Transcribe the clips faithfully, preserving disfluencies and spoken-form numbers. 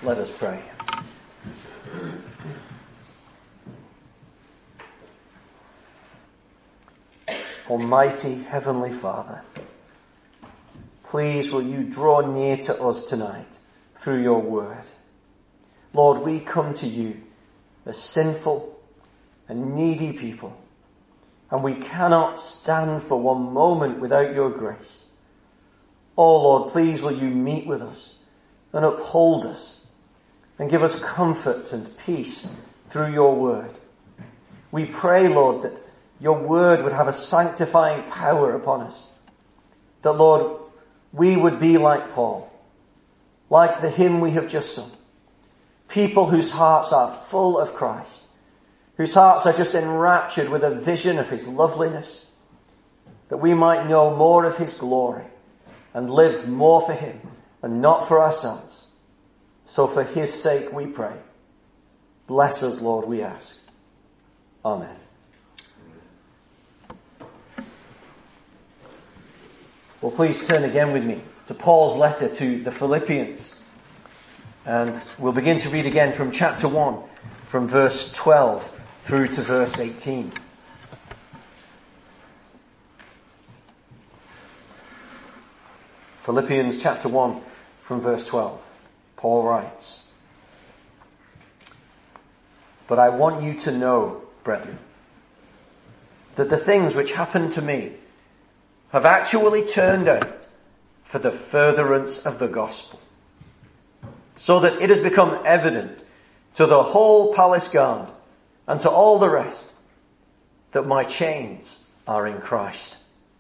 Let us pray. Almighty Heavenly Father, please will you draw near to us tonight through your word. Lord, we come to you as sinful and needy people, and we cannot stand for one moment without your grace. Oh Lord, please will you meet with us and uphold us and give us comfort and peace through your word. We pray, Lord, that your word would have a sanctifying power upon us. That, Lord, we would be like Paul, like the hymn we have just sung. People whose hearts are full of Christ, whose hearts are just enraptured with a vision of his loveliness, that we might know more of his glory and live more for him and not for ourselves. So for his sake we pray. Bless us, Lord, we ask. Amen. Well, please turn again with me to Paul's letter to the Philippians. And we'll begin to read again from chapter one, from verse twelve through to verse eighteen. Philippians chapter one, from verse twelve. Paul writes, "But I want you to know, brethren, that the things which happened to me have actually turned out for the furtherance of the gospel, so that it has become evident to the whole palace guard and to all the rest that my chains are in Christ.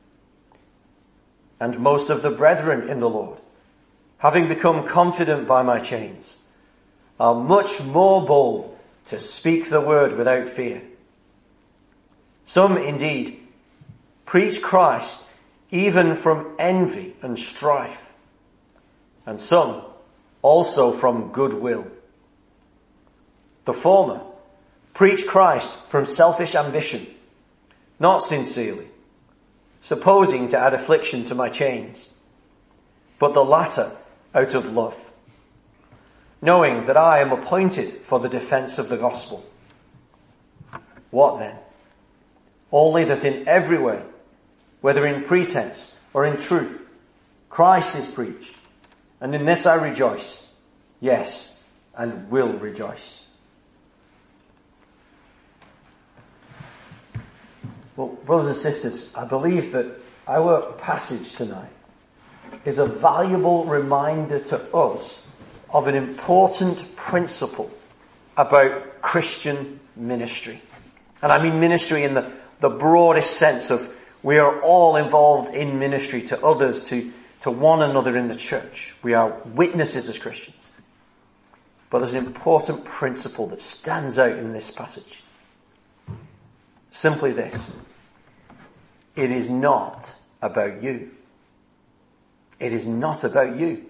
And most of the brethren in the Lord, having become confident by my chains, are much more bold to speak the word without fear. Some indeed preach Christ even from envy and strife, and some also from goodwill. The former preach Christ from selfish ambition, not sincerely, supposing to add affliction to my chains, but the latter out of love, knowing that I am appointed for the defense of the gospel. What then? Only that in every way, whether in pretense or in truth, Christ is preached, and in this I rejoice, yes, and will rejoice." Well, brothers and sisters, I believe that our passage tonight is a valuable reminder to us of an important principle about Christian ministry. And I mean ministry in the, the broadest sense of we are all involved in ministry to others, to, to one another in the church. We are witnesses as Christians. But there's an important principle that stands out in this passage. Simply this: it is not about you. It is not about you.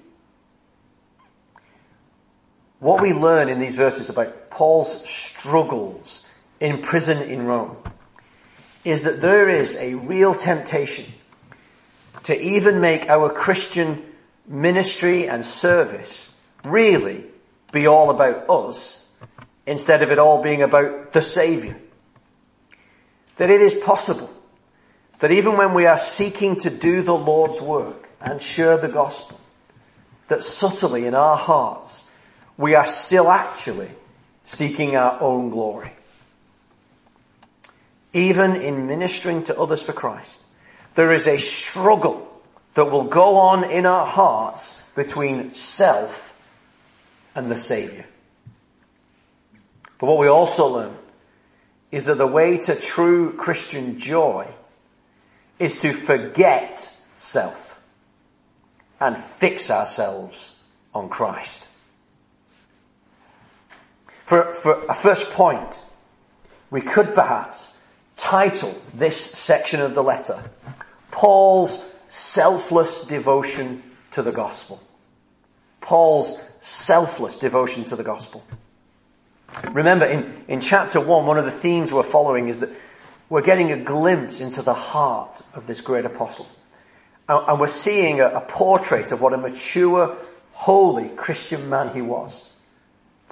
What we learn in these verses about Paul's struggles in prison in Rome is that there is a real temptation to even make our Christian ministry and service really be all about us instead of it all being about the Saviour. That it is possible that even when we are seeking to do the Lord's work and share the gospel, that subtly in our hearts we are still actually seeking our own glory. Even in ministering to others for Christ, there is a struggle that will go on in our hearts between self and the Saviour. But what we also learn is that the way to true Christian joy is to forget self and fix ourselves on Christ. For, for a first point, we could perhaps title this section of the letter, Paul's selfless devotion to the gospel. Paul's selfless devotion to the gospel. Remember, in, in chapter one, one of the themes we're following is that we're getting a glimpse into the heart of this great apostle. And, and we're seeing a, a portrait of what a mature, holy Christian man he was.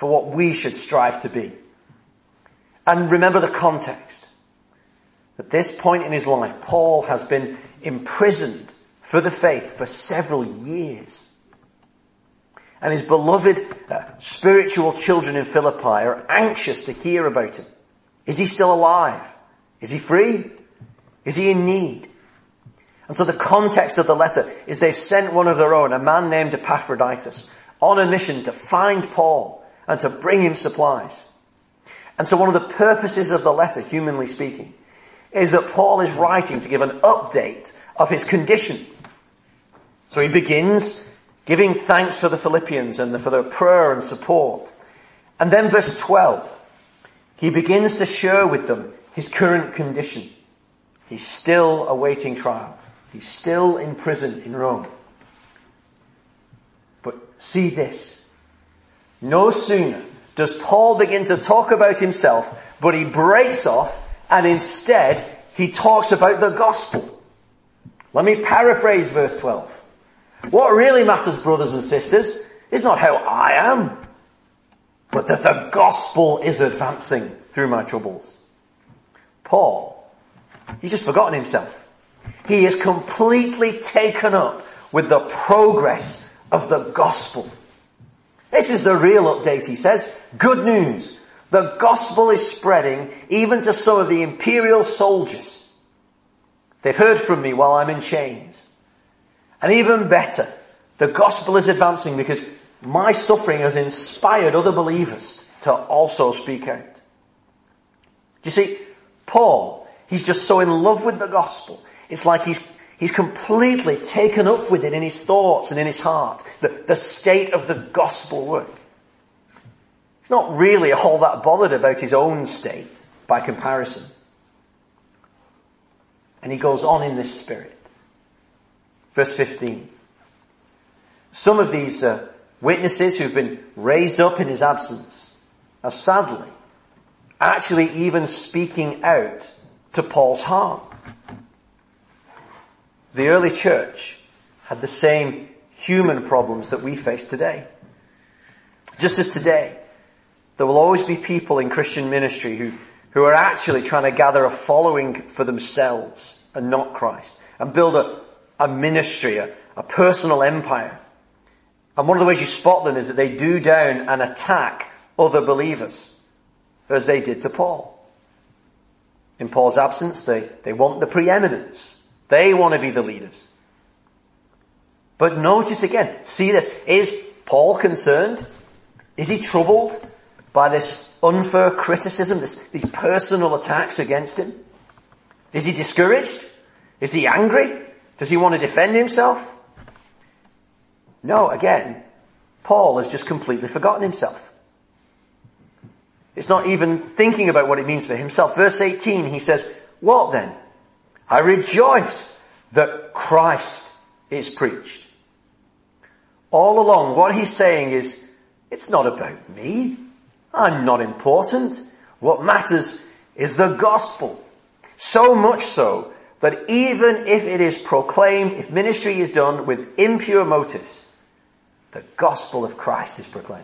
for what we should strive to be. And remember the context. At this point in his life, Paul has been imprisoned for the faith for several years. And his beloved uh, spiritual children in Philippi are anxious to hear about him. Is he still alive? Is he free? Is he in need? And so the context of the letter is they've sent one of their own, a man named Epaphroditus, on a mission to find Paul and to bring him supplies. And so one of the purposes of the letter, humanly speaking, is that Paul is writing to give an update of his condition. So he begins giving thanks for the Philippians and for their prayer and support. And then verse twelve, he begins to share with them his current condition. He's still awaiting trial. He's still in prison in Rome. But see this. No sooner does Paul begin to talk about himself, but he breaks off and instead he talks about the gospel. Let me paraphrase verse twelve. What really matters, brothers and sisters, is not how I am, but that the gospel is advancing through my troubles. Paul, he's just forgotten himself. He is completely taken up with the progress of the gospel. This is the real update, he says. Good news. The gospel is spreading even to some of the imperial soldiers. They've heard from me while I'm in chains. And even better, the gospel is advancing because my suffering has inspired other believers to also speak out. Do you see, Paul, he's just so in love with the gospel. It's like he's he's completely taken up with it in his thoughts and in his heart. The, the state of the gospel work. He's not really all that bothered about his own state by comparison. And he goes on in this spirit. Verse fifteen. Some of these uh, witnesses who've been raised up in his absence are sadly actually even speaking out to Paul's harm. The early church had the same human problems that we face today. Just as today, there will always be people in Christian ministry who, who are actually trying to gather a following for themselves and not Christ, and build a, a ministry, a, a personal empire. And one of the ways you spot them is that they do down and attack other believers, as they did to Paul. In Paul's absence, they, they want the preeminence. They want to be the leaders. But notice again, see this, is Paul concerned? Is he troubled by this unfair criticism, this, these personal attacks against him? Is he discouraged? Is he angry? Does he want to defend himself? No, again, Paul has just completely forgotten himself. It's not even thinking about what it means for himself. Verse eighteen, he says, what then? I rejoice that Christ is preached. All along, what he's saying is, it's not about me. I'm not important. What matters is the gospel. So much so that even if it is proclaimed, if ministry is done with impure motives, the gospel of Christ is proclaimed.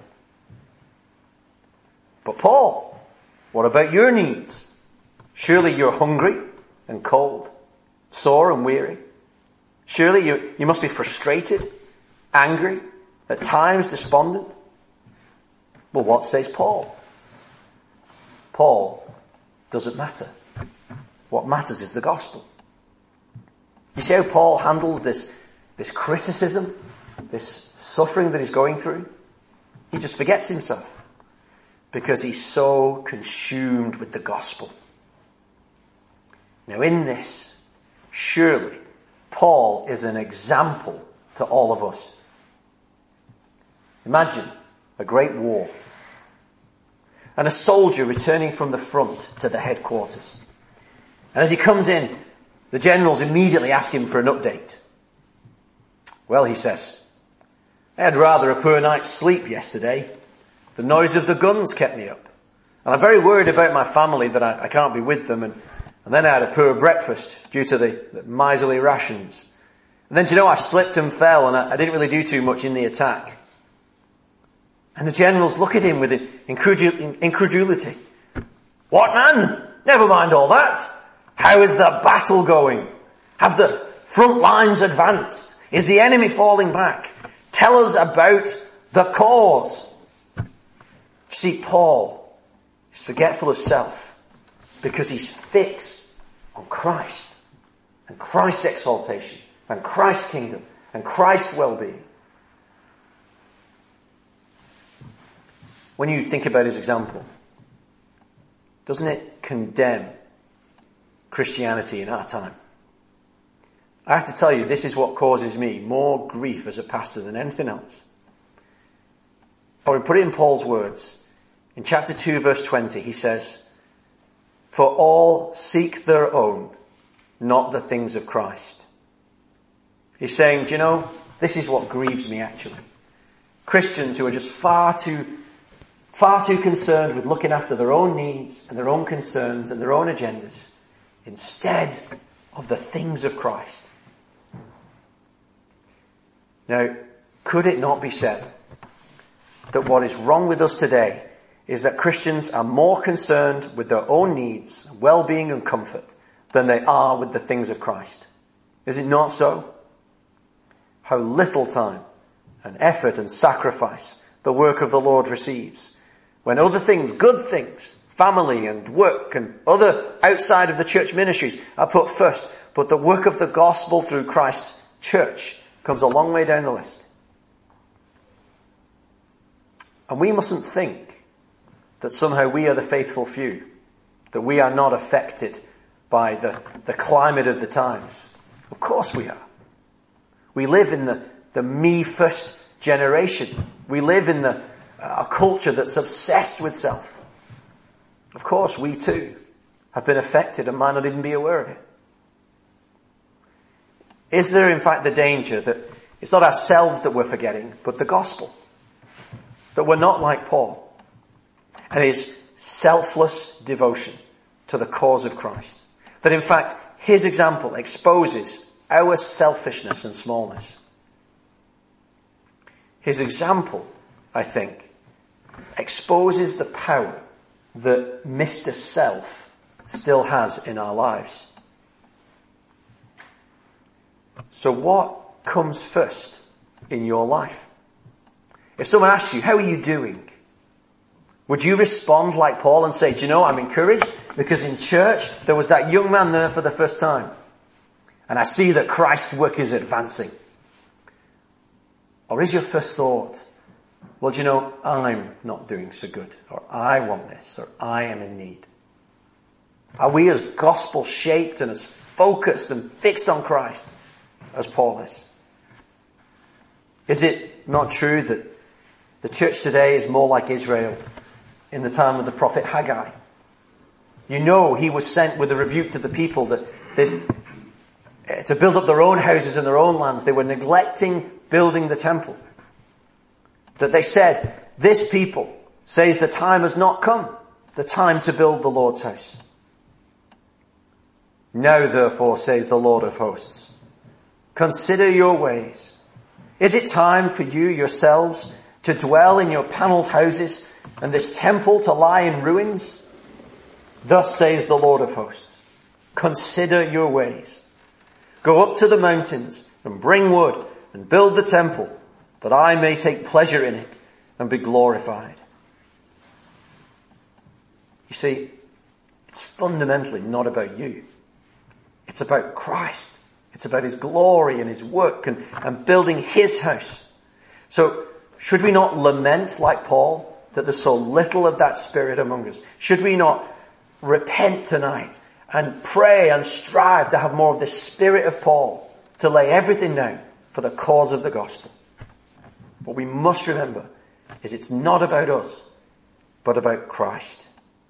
But Paul, what about your needs? Surely you're hungry and cold, sore and weary. Surely you, you must be frustrated, angry, at times despondent. Well, what says Paul? Paul, doesn't matter. What matters is the gospel. You see how Paul handles this, this criticism, this suffering that he's going through? He just forgets himself because he's so consumed with the gospel. Now in this, surely Paul is an example to all of us. Imagine a great war and a soldier returning from the front to the headquarters. And as he comes in, the generals immediately ask him for an update. Well, he says, I had rather a poor night's sleep yesterday. The noise of the guns kept me up. And I'm very worried about my family that I, I can't be with them. And, and then I had a poor breakfast due to the, the miserly rations. And then, do you know, I slipped and fell and I, I didn't really do too much in the attack. And the generals look at him with incredulity. What man? Never mind all that. How is the battle going? Have the front lines advanced? Is the enemy falling back? Tell us about the cause. You see, Paul is forgetful of self because he's fixed on Christ and Christ's exaltation and Christ's kingdom and Christ's well-being. When you think about his example, doesn't it condemn Christianity in our time? I have to tell you, this is what causes me more grief as a pastor than anything else. Or put it in Paul's words. In chapter two, verse twenty, he says, "For all seek their own, not the things of Christ." He's saying, do you know, this is what grieves me actually. Christians who are just far too Far too concerned with looking after their own needs and their own concerns and their own agendas instead of the things of Christ. Now, could it not be said that what is wrong with us today is that Christians are more concerned with their own needs, well-being and comfort than they are with the things of Christ? Is it not so? How little time and effort and sacrifice the work of the Lord receives when other things, good things, family and work and other outside of the church ministries are put first. But the work of the gospel through Christ's church comes a long way down the list. And we mustn't think that somehow we are the faithful few, that we are not affected by the, the climate of the times. Of course we are. We live in the, the me first generation. We live in the a culture that's obsessed with self. Of course, we too have been affected and might not even be aware of it. Is there in fact the danger that it's not ourselves that we're forgetting, but the gospel? That we're not like Paul and his selfless devotion to the cause of Christ. That in fact, his example exposes our selfishness and smallness. His example, I think, exposes the power that Mister Self still has in our lives. So what comes first in your life? If someone asks you, how are you doing? Would you respond like Paul and say, do you know, I'm encouraged because in church there was that young man there for the first time and I see that Christ's work is advancing? Or is your first thought, well, do you know, I'm not doing so good, or I want this, or I am in need? Are we as gospel shaped and as focused and fixed on Christ as Paul is? Is it not true that the church today is more like Israel in the time of the prophet Haggai? You know, he was sent with a rebuke to the people that they'd, uh, to build up their own houses and their own lands. They were neglecting building the temple. That they said, this people says the time has not come, the time to build the Lord's house. Now therefore, says the Lord of hosts, consider your ways. Is it time for you yourselves to dwell in your panelled houses and this temple to lie in ruins? Thus says the Lord of hosts, consider your ways. Go up to the mountains and bring wood and build the temple, that I may take pleasure in it and be glorified. You see, it's fundamentally not about you. It's about Christ. It's about his glory and his work and, and building his house. So, should we not lament like Paul that there's so little of that spirit among us? Should we not repent tonight and pray and strive to have more of the spirit of Paul, to lay everything down for the cause of the gospel? What we must remember is it's not about us, but about Christ.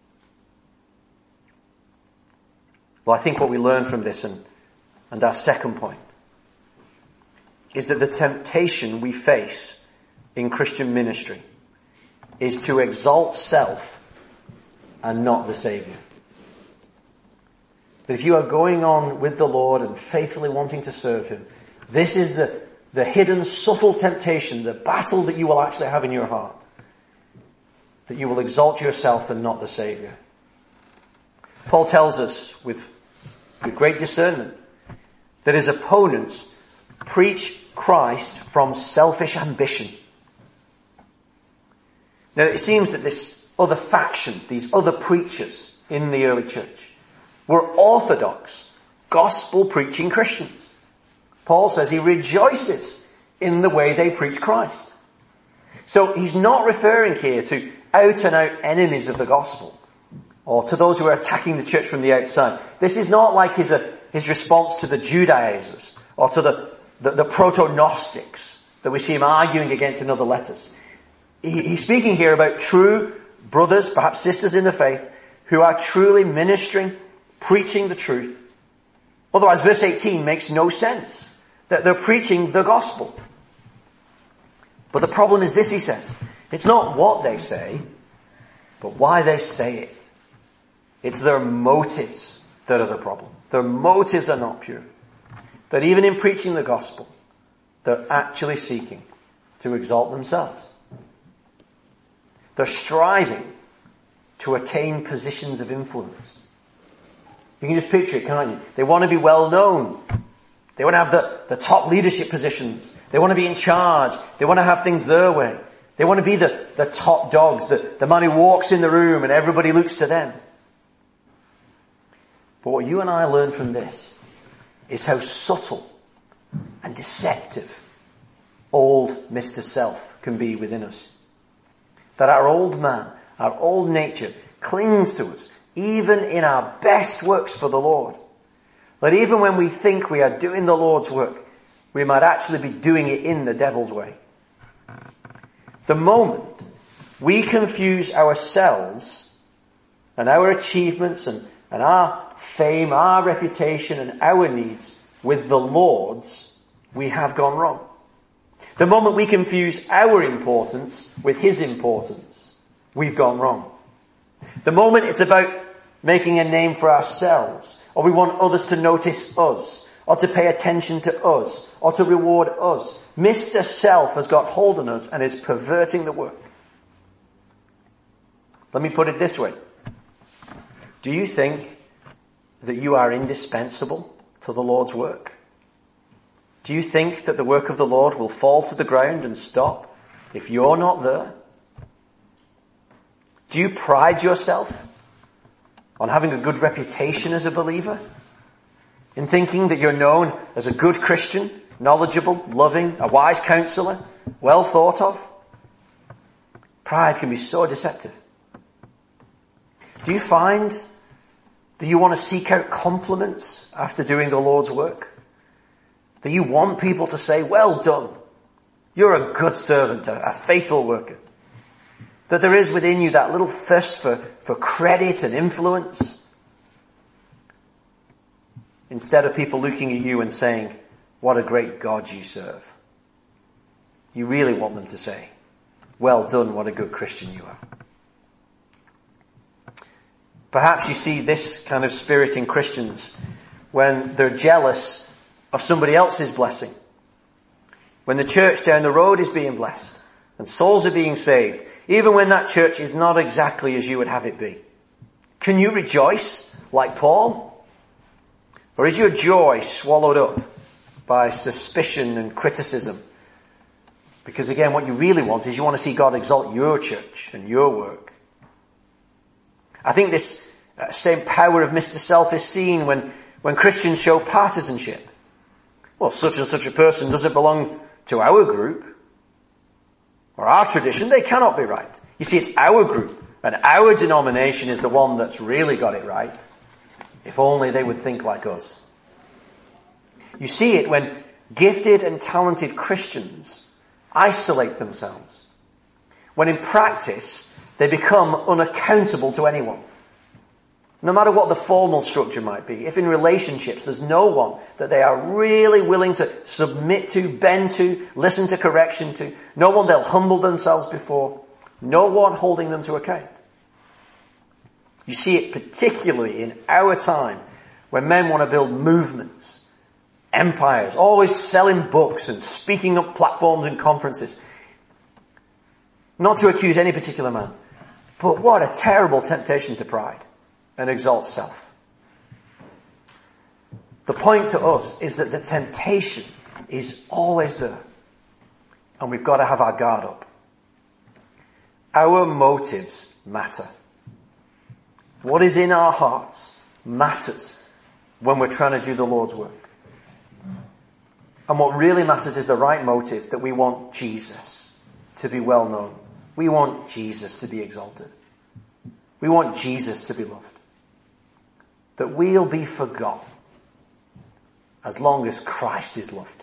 Well, I think what we learn from this, and, and our second point, is that the temptation we face in Christian ministry is to exalt self and not the Saviour. That if you are going on with the Lord and faithfully wanting to serve him, this is the, the hidden, subtle temptation, the battle that you will actually have in your heart. that you will exalt yourself and not the Saviour. Paul tells us with, with great discernment that his opponents preach Christ from selfish ambition. Now it seems that this other faction, these other preachers in the early church, were orthodox, gospel-preaching Christians. Paul says he rejoices in the way they preach Christ. So he's not referring here to out-and-out enemies of the gospel, or to those who are attacking the church from the outside. This is not like his, uh, his response to the Judaizers, or to the, the, the proto-Gnostics that we see him arguing against in other letters. He, he's speaking here about true brothers, perhaps sisters in the faith, who are truly ministering, preaching the truth. Otherwise, verse eighteen makes no sense. That they're preaching the gospel. But the problem is this, he says. It's not what they say, but why they say it. It's their motives that are the problem. Their motives are not pure. That even in preaching the gospel, they're actually seeking to exalt themselves. They're striving to attain positions of influence. You can just picture it, can't you? They want to be well known. They want to have the, the top leadership positions. They want to be in charge. They want to have things their way. They want to be the, the top dogs, the, the man who walks in the room and everybody looks to them. But what you and I learn from this is how subtle and deceptive old Mister Self can be within us. That our old man, our old nature, clings to us, even in our best works for the Lord. That even when we think we are doing the Lord's work, we might actually be doing it in the devil's way. The moment we confuse ourselves and our achievements and, and our fame, our reputation and our needs with the Lord's, we have gone wrong. The moment we confuse our importance with his importance, we've gone wrong. The moment it's about making a name for ourselves, or we want others to notice us, or to pay attention to us, or to reward us, Mister Self has got hold on us and is perverting the work. Let me put it this way. Do you think that you are indispensable to the Lord's work? Do you think that the work of the Lord will fall to the ground and stop if you're not there? Do you pride yourself on having a good reputation as a believer? In thinking that you're known as a good Christian, knowledgeable, loving, a wise counselor, well thought of? Pride can be so deceptive. Do you find that you want to seek out compliments after doing the Lord's work? That you want people to say, well done, you're a good servant, a faithful worker? That there is within you that little thirst for, for credit and influence? Instead of people looking at you and saying, what a great God you serve. You really want them to say, well done, what a good Christian you are. Perhaps you see this kind of spirit in Christians when they're jealous of somebody else's blessing. When the church down the road is being blessed and souls are being saved, even when that church is not exactly as you would have it be. Can you rejoice like Paul? Or is your joy swallowed up by suspicion and criticism? Because again, what you really want is you want to see God exalt your church and your work. I think this uh, same power of Mister Self is seen when, when Christians show partisanship. Well, such and such a person doesn't belong to our group or our tradition. They cannot be right. You see, it's our group and our denomination is the one that's really got it right. If only they would think like us. You see it when gifted and talented Christians isolate themselves. When in practice, they become unaccountable to anyone. No matter what the formal structure might be, if in relationships there's no one that they are really willing to submit to, bend to, listen to correction to, no one they'll humble themselves before, no one holding them to account. You see it particularly in our time when men want to build movements, empires, always selling books and speaking up platforms and conferences. Not to accuse any particular man, But what a terrible temptation to pride and exalt self. The point to us is that the temptation is always there. And we've got to have our guard up. Our motives matter. What is in our hearts matters when we're trying to do the Lord's work. And what really matters is the right motive, that we want Jesus to be well known. We want Jesus to be exalted. We want Jesus to be loved. That we'll be forgotten as long as Christ is loved.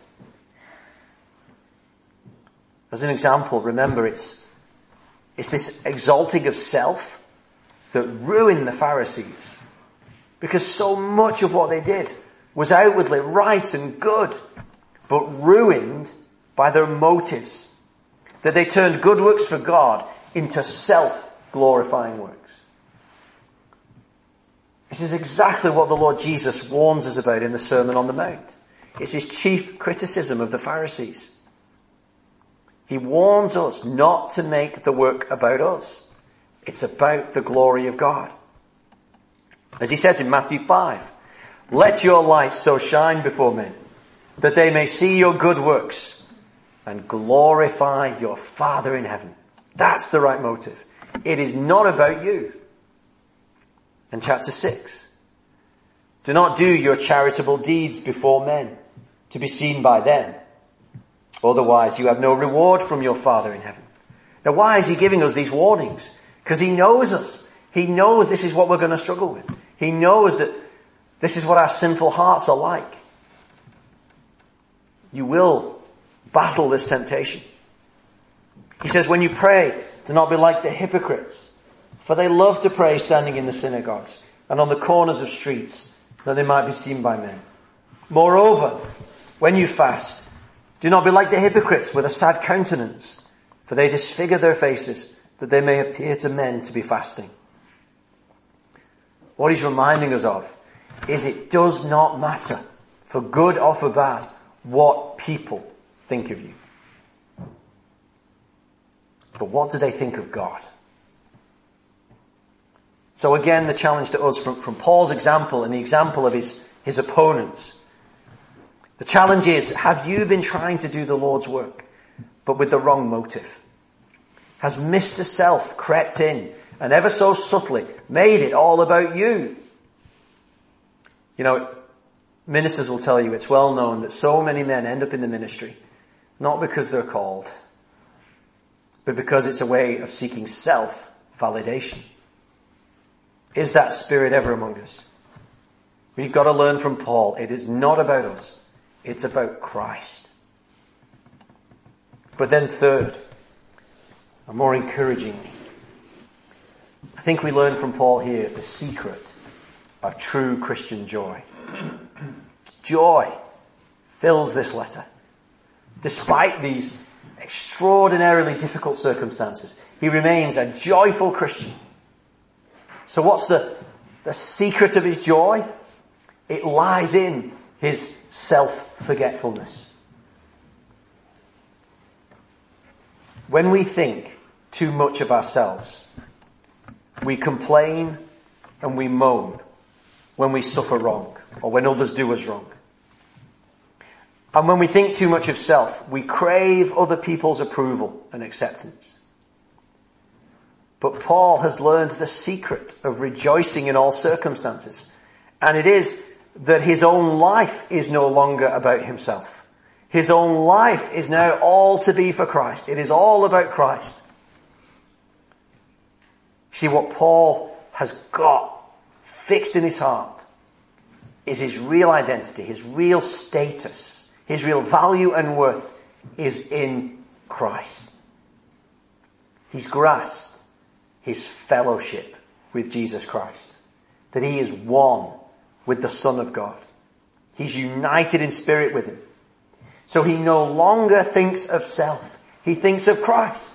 As an example, remember it's, it's this exalting of self that ruined the Pharisees. Because so much of what they did was outwardly right and good, but ruined by their motives. That they turned good works for God into self-glorifying works. This is exactly what the Lord Jesus warns us about in the Sermon on the Mount. It's his chief criticism of the Pharisees. He warns us not to make the work about us. It's about the glory of God. As he says in Matthew five, let your light so shine before men that they may see your good works and glorify your Father in heaven. That's the right motive. It is not about you. And chapter six, do not do your charitable deeds before men to be seen by them. Otherwise you have no reward from your Father in heaven. Now why is he giving us these warnings? Because he knows us. He knows this is what we're going to struggle with. He knows that this is what our sinful hearts are like. You will battle this temptation. He says, when you pray, do not be like the hypocrites, for they love to pray standing in the synagogues and on the corners of streets, that they might be seen by men. Moreover, when you fast, do not be like the hypocrites with a sad countenance, for they disfigure their faces, that they may appear to men to be fasting. What he's reminding us of is it does not matter, for good or for bad, what people think of you. But what do they think of God? So again, the challenge to us from, from Paul's example and the example of his, his opponents. The challenge is, have you been trying to do the Lord's work, but with the wrong motive? Has Mister Self crept in and ever so subtly made it all about you? You know, ministers will tell you it's well known that so many men end up in the ministry, not because they're called, but because it's a way of seeking self-validation. Is that spirit ever among us? We've got to learn from Paul. It is not about us. It's about Christ. But then third, and more encouragingly, I think we learn from Paul here the secret of true Christian joy. Joy fills this letter. Despite these extraordinarily difficult circumstances, he remains a joyful Christian. So what's the, the secret of his joy? It lies in his self-forgetfulness. When we think too much of ourselves, we complain and we moan when we suffer wrong or when others do us wrong. And when we think too much of self, we crave other people's approval and acceptance. But Paul has learned the secret of rejoicing in all circumstances. And it is that his own life is no longer about himself. His own life is now all to be for Christ. It is all about Christ. See, what Paul has got fixed in his heart is his real identity, his real status, his real value and worth is in Christ. He's grasped his fellowship with Jesus Christ, that he is one with the Son of God. He's united in spirit with him. So he no longer thinks of self. He thinks of Christ.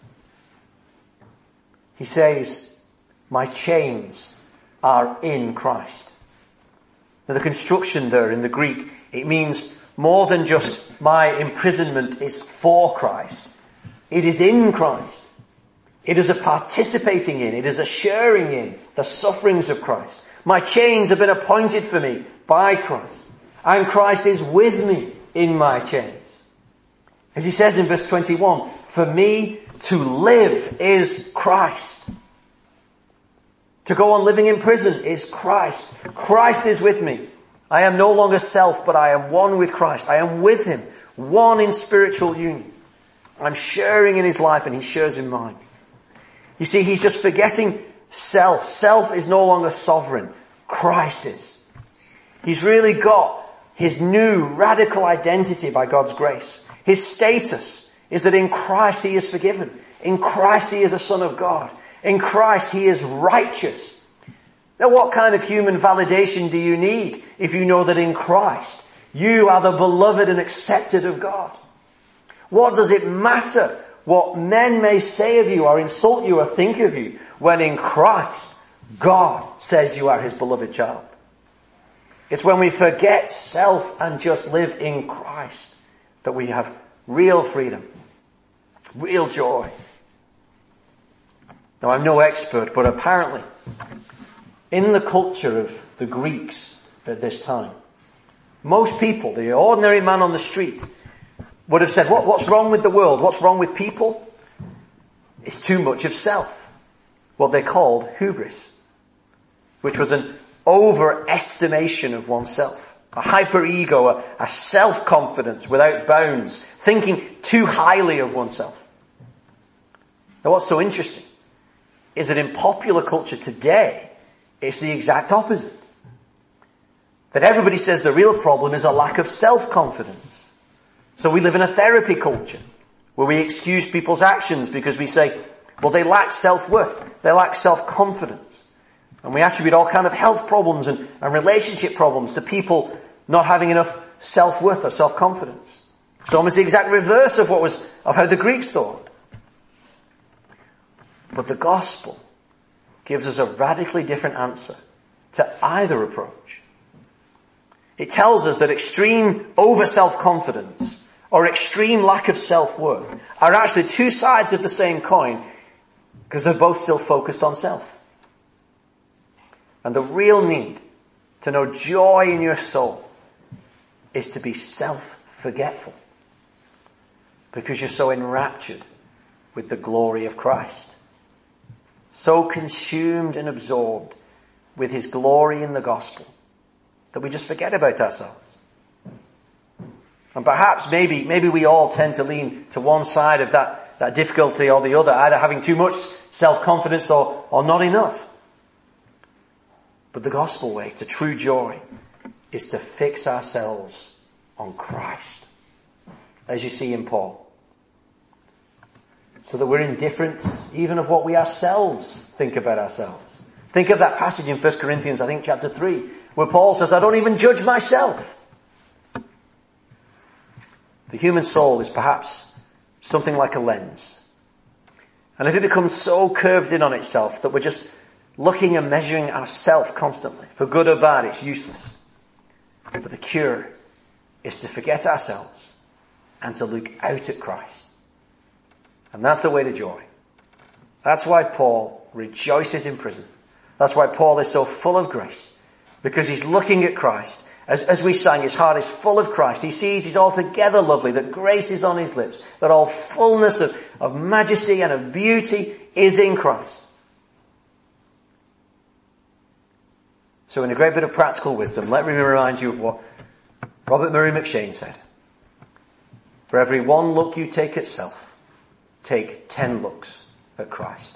He says, my chains are in Christ. Now the construction there in the Greek, it means more than just my imprisonment is for Christ. It is in Christ. It is a participating in, it is a sharing in the sufferings of Christ. My chains have been appointed for me by Christ, and Christ is with me in my chains. As he says in verse twenty-one, for me to live is Christ. To go on living in prison is Christ. Christ is with me. I am no longer self, but I am one with Christ. I am with him, one in spiritual union. I'm sharing in his life and he shares in mine. You see, he's just forgetting self. Self is no longer sovereign. Christ is. He's really got his new radical identity by God's grace. His status is that in Christ he is forgiven. In Christ he is a son of God. In Christ he is righteous. Now what kind of human validation do you need if you know that in Christ you are the beloved and accepted of God? What does it matter what men may say of you or insult you or think of you when in Christ God says you are his beloved child? It's when we forget self and just live in Christ that we have real freedom, real joy. Now I'm no expert, but apparently in the culture of the Greeks at this time, most people, the ordinary man on the street, would have said, what, what's wrong with the world? What's wrong with people? It's too much of self. What they called hubris, which was an overestimation of oneself. A hyper-ego, a, a self-confidence without bounds, thinking too highly of oneself. Now what's so interesting is that in popular culture today, it's the exact opposite. That everybody says the real problem is a lack of self-confidence. So we live in a therapy culture where we excuse people's actions because we say, well, they lack self-worth, they lack self-confidence. And we attribute all kind of health problems and, and relationship problems to people not having enough self-worth or self-confidence. It's almost the exact reverse of what was, of how the Greeks thought. But the gospel gives us a radically different answer to either approach. It tells us that extreme over self-confidence or extreme lack of self-worth are actually two sides of the same coin because they're both still focused on self. And the real need to know joy in your soul is to be self-forgetful because you're so enraptured with the glory of Christ. So consumed and absorbed with his glory in the gospel that we just forget about ourselves. And perhaps maybe, maybe we all tend to lean to one side of that, that difficulty or the other, either having too much self-confidence or, or not enough. But the gospel way to true joy is to fix ourselves on Christ, as you see in Paul. So that we're indifferent even of what we ourselves think about ourselves. Think of that passage in First Corinthians, I think chapter three, where Paul says, I don't even judge myself. The human soul is perhaps something like a lens. And if it becomes so curved in on itself that we're just looking and measuring ourselves constantly, for good or bad, it's useless. But the cure is to forget ourselves and to look out at Christ. And that's the way to joy. That's why Paul rejoices in prison. That's why Paul is so full of grace. Because he's looking at Christ. As, as we sang, his heart is full of Christ. He sees he's altogether lovely, that grace is on his lips, that all fullness of, of majesty and of beauty is in Christ. So in a great bit of practical wisdom, let me remind you of what Robert Murray McCheyne said. For every one look you take at self, take ten looks at Christ.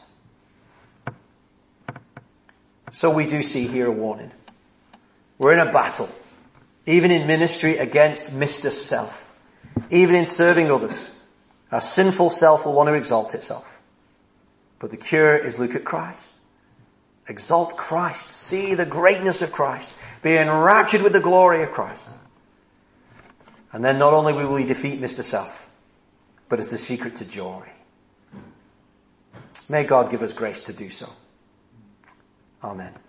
So we do see here a warning. We're in a battle, even in ministry, against Mister Self. Even in serving others, our sinful self will want to exalt itself. But the cure is look at Christ. Exalt Christ. See the greatness of Christ. Be enraptured with the glory of Christ. And then not only will we defeat Mister Self, but it's the secret to joy. May God give us grace to do so. Amen.